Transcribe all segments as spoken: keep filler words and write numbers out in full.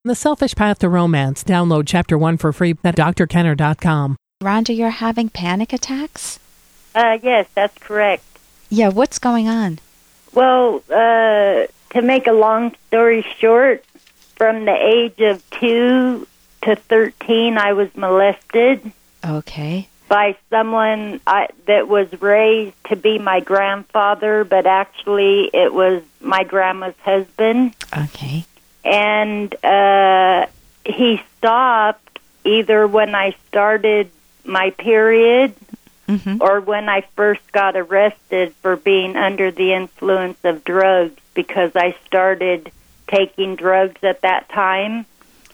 The Selfish Path to Romance. Download Chapter one for free at d r kenner dot com. Rhonda, you're having panic attacks? Uh, yes, that's correct. Yeah, what's going on? Well, uh, to make a long story short, from the age of two to thirteen, I was molested. Okay. By someone I, that was raised to be my grandfather, but actually it was my grandma's husband. Okay. And uh, he stopped either when I started my period mm-hmm. or when I first got arrested for being under the influence of drugs, because I started taking drugs at that time.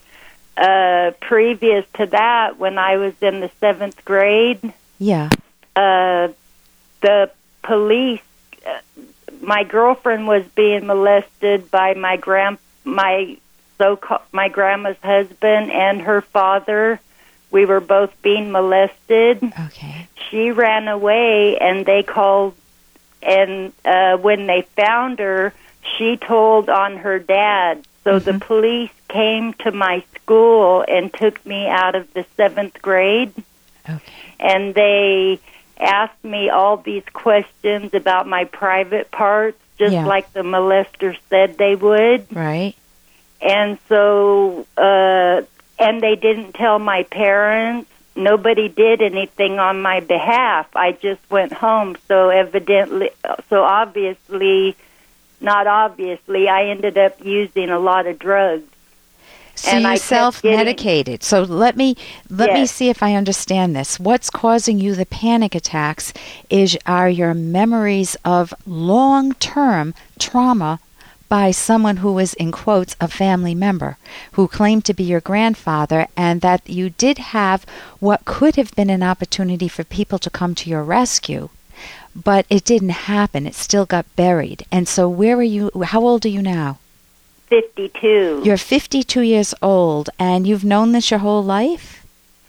Uh, previous to that, when I was in the seventh grade, yeah, uh, the police, uh, my girlfriend was being molested by my grand, my so my grandma's husband and her father. We were both being molested. Okay. She ran away, and they called, and uh, when they found her, she told on her dad. So mm-hmm. the police came to my school and took me out of the seventh grade. Okay. And they asked me all these questions about my private parts, just yeah. like the molester said they would. Right. And so, uh, and they didn't tell my parents. Nobody did anything on my behalf. I just went home. So evidently, so obviously, not obviously, I ended up using a lot of drugs. So and you I self-medicated. Getting, so let me let yes. me see if I understand this. What's causing you the panic attacks is are your memories of long-term trauma by someone who was, in quotes, a family member, who claimed to be your grandfather, and that you did have what could have been an opportunity for people to come to your rescue, but it didn't happen. It still got buried. And so where are you, how old are you now? fifty-two. You're fifty-two years old, and you've known this your whole life?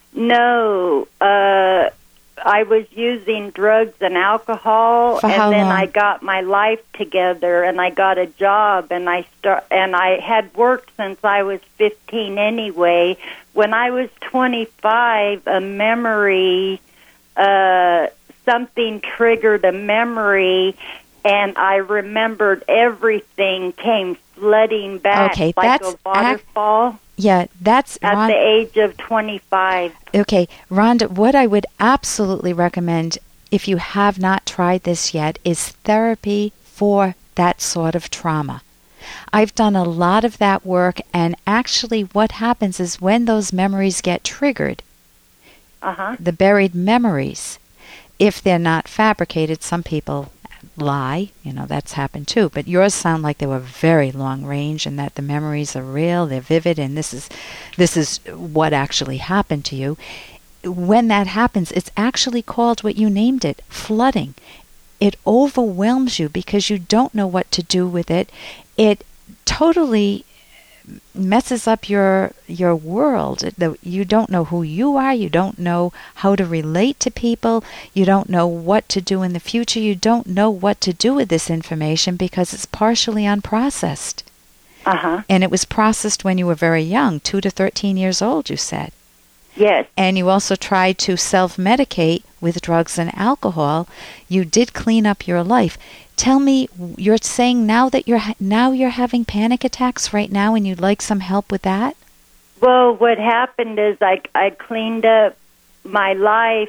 No, uh, I was using drugs and alcohol, For and how then long? I got my life together, and I got a job, and I start, and I had worked since I was fifteen anyway. When I was twenty-five, a memory, uh, something triggered a memory, and I remembered everything came flooding back Okay, like that's a waterfall. Ac- yeah, that's at Ron- the age of twenty-five. Okay, Rhonda, what I would absolutely recommend, if you have not tried this yet, is therapy for that sort of trauma. I've done a lot of that work, and actually what happens is when those memories get triggered, uh-huh. the buried memories, if they're not fabricated, some people lie, you know, that's happened too, but yours sound like they were very long range and that the memories are real, they're vivid, and this is this is what actually happened to you. When that happens, it's actually called what you named it, flooding. It overwhelms you because you don't know what to do with it. It totally messes up your your world. You don't know who you are. You don't know how to relate to people. You don't know what to do in the future. You don't know what to do with this information because it's partially unprocessed. Uh-huh. And it was processed when you were very young, two to thirteen years old, you said. Yes. And you also tried to self-medicate with drugs and alcohol. You did clean up your life. Tell me, you're saying now that you're ha- now you're having panic attacks right now, and you'd like some help with that? Well, what happened is I I cleaned up my life,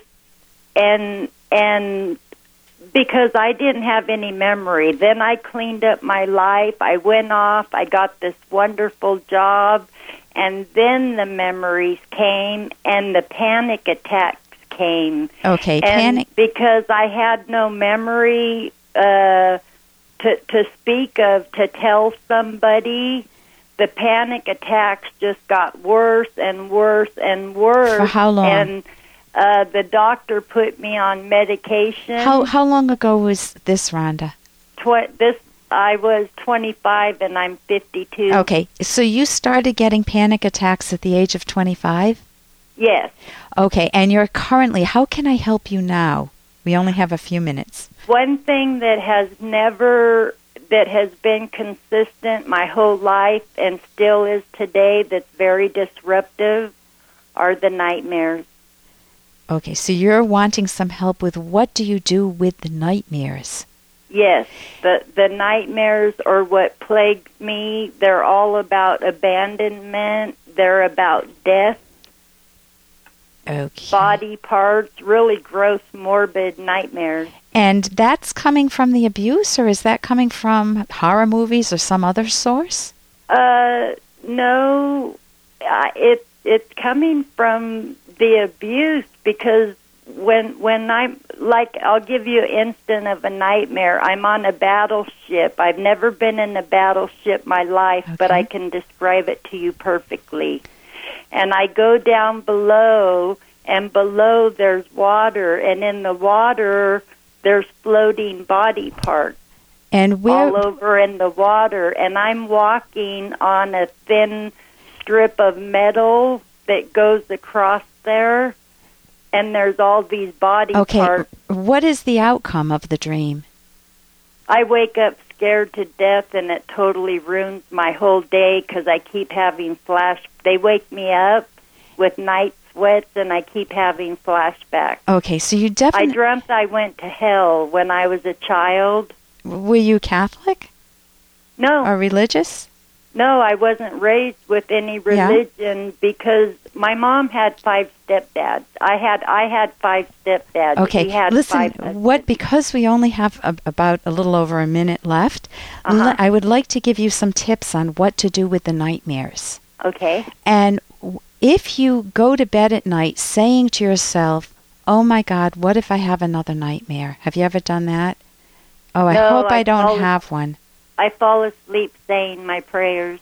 and and because I didn't have any memory, then I cleaned up my life. I went off. I got this wonderful job, and then the memories came, and the panic attacks came. Okay, and panic because I had no memory. Uh, to to speak of, to tell somebody, the panic attacks just got worse and worse and worse. For how long? And uh, the doctor put me on medication. How how long ago was this, Rhonda? Tw- this I was twenty-five and I'm fifty-two. Okay, so you started getting panic attacks at the age of twenty-five? Yes. Okay, and you're currently, how can I help you now? We only have a few minutes. One thing that has never, that has been consistent my whole life and still is today that's very disruptive are the nightmares. Okay, so you're wanting some help with what do you do with the nightmares? Yes, the the nightmares are what plagues me. They're all about abandonment. They're about death. Okay. Body parts, really gross, morbid nightmares. And that's coming from the abuse, or is that coming from horror movies or some other source? Uh, no, uh, it it's coming from the abuse because when when I'm like, I'll give you an instant of a nightmare. I'm on a battleship. I've never been in a battleship my life, okay. but I can describe it to you perfectly. And I go down below, and below there's water, and in the water there's floating body parts. And where all over in the water, and I'm walking on a thin strip of metal that goes across there, and there's all these body okay, parts. What is the outcome of the dream? I wake up scared to death, and it totally ruins my whole day because I keep having flash. They wake me up with night sweats, and I keep having flashbacks. Okay, so you definitely... I dreamt I went to hell when I was a child. Were you Catholic? No. Or religious? No, I wasn't raised with any religion yeah. because my mom had five stepdads. I had I had five stepdads. Okay, he had listen, five what, because we only have a, about a little over a minute left, uh-huh. le- I would like to give you some tips on what to do with the nightmares. Okay. And if you go to bed at night saying to yourself, oh my God, what if I have another nightmare? Have you ever done that? Oh, I no, hope I, I don't have one. I fall asleep saying my prayers.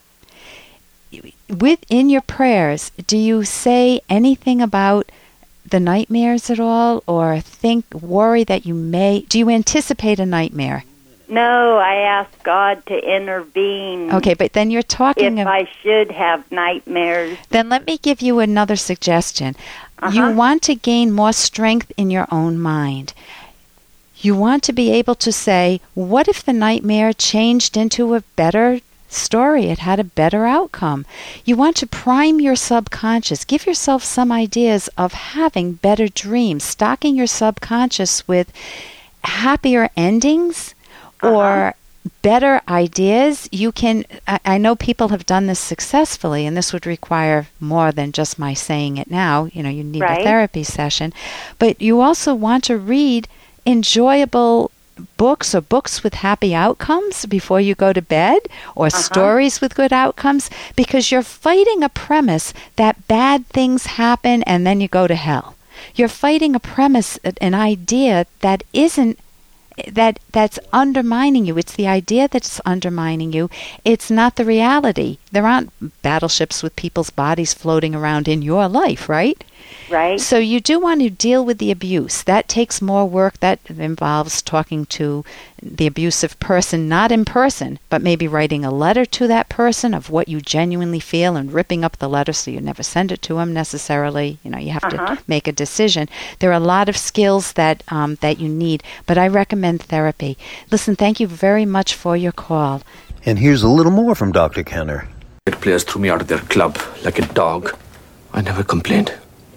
Within your prayers, do you say anything about the nightmares at all, or think, worry that you may, do you anticipate a nightmare? No, I ask God to intervene. Okay, but then you're talking... If of, I should have nightmares. Then let me give you another suggestion. Uh-huh. You want to gain more strength in your own mind. You want to be able to say, what if the nightmare changed into a better story? It had a better outcome. You want to prime your subconscious. Give yourself some ideas of having better dreams, stocking your subconscious with happier endings uh-huh. or better ideas. You can, I, I know people have done this successfully, and this would require more than just my saying it now. You know, you need right. a therapy session. But you also want to read enjoyable books or books with happy outcomes before you go to bed, or uh-huh. stories with good outcomes, because you're fighting a premise that bad things happen and then you go to hell. You're fighting a premise, an idea that isn't that that's undermining you. It's the idea that's undermining you. It's not the reality. There aren't battleships with people's bodies floating around in your life, right? Right. So you do want to deal with the abuse. That takes more work. That involves talking to the abusive person, not in person, but maybe writing a letter to that person of what you genuinely feel and ripping up the letter so you never send it to them necessarily. You know, you have uh-huh. to make a decision. There are a lot of skills that um, that you need, but I recommend therapy. Listen, thank you very much for your call. And here's a little more from Doctor Kenner. Players threw me out of their club like a dog. I never complained.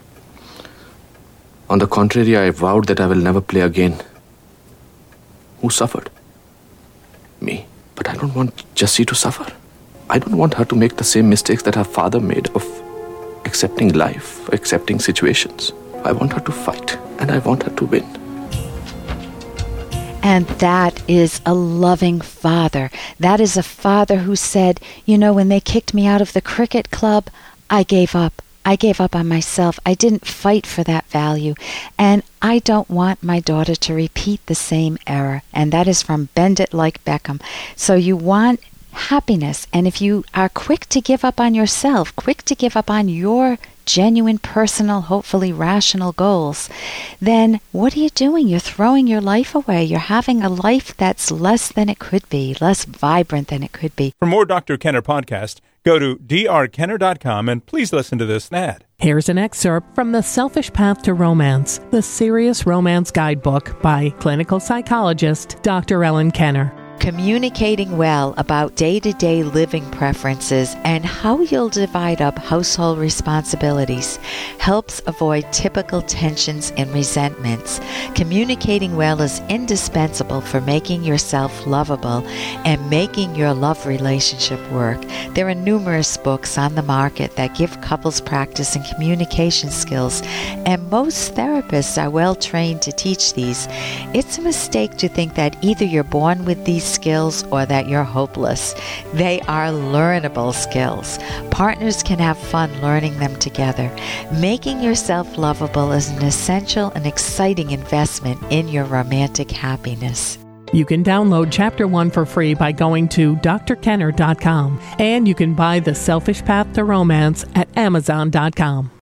On the contrary, I vowed that I will never play again. Who suffered? Me. But I don't want Jessie to suffer. I don't want her to make the same mistakes that her father made of accepting life, accepting situations. I want her to fight, and I want her to win. And that is a loving father. That is a father who said, you know, when they kicked me out of the cricket club, I gave up. I gave up on myself. I didn't fight for that value. And I don't want my daughter to repeat the same error. And that is from Bend It Like Beckham. So you want happiness. And if you are quick to give up on yourself, quick to give up on your genuine, personal, hopefully rational goals, then what are you doing? You're throwing your life away. You're having a life that's less than it could be, less vibrant than it could be. For more Doctor Kenner podcast, go to d r kenner dot com and please listen to this ad. Here's an excerpt from The Selfish Path to Romance, the Serious Romance Guidebook by clinical psychologist Doctor Ellen Kenner. Communicating well about day-to-day living preferences and how you'll divide up household responsibilities helps avoid typical tensions and resentments. Communicating well is indispensable for making yourself lovable and making your love relationship work. There are numerous books on the market that give couples practice in communication skills, and most therapists are well trained to teach these. It's a mistake to think that either you're born with these skills or that you're hopeless. They are learnable skills. Partners can have fun learning them together. Making yourself lovable is an essential and exciting investment in your romantic happiness. You can download Chapter one for free by going to D R Kenner dot com, and you can buy The Selfish Path to Romance at Amazon dot com.